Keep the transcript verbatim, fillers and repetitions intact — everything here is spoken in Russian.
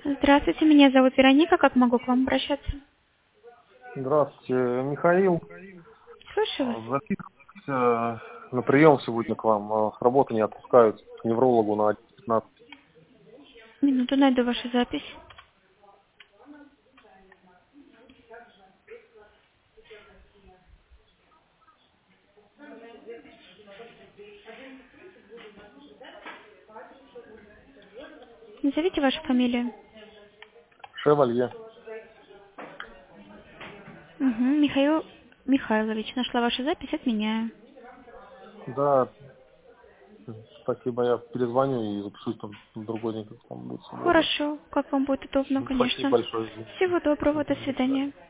Здравствуйте, меня зовут Вероника. Как могу к вам обращаться? Здравствуйте, Михаил. Слушаю вас. Записываюсь на прием сегодня к вам. А С работы не отпускают к неврологу на пятнадцать. Минуту, найду вашу запись. Назовите вашу фамилию. Шевалье. Угу, Михаил Михайлович. Нашла вашу запись, отменяю. Да, спасибо. Я перезвоню и запишусь там в другой день, как там будет свободно. Хорошо, как вам будет удобно, Спасибо конечно. большое. Всего доброго, до До свидания. свидания.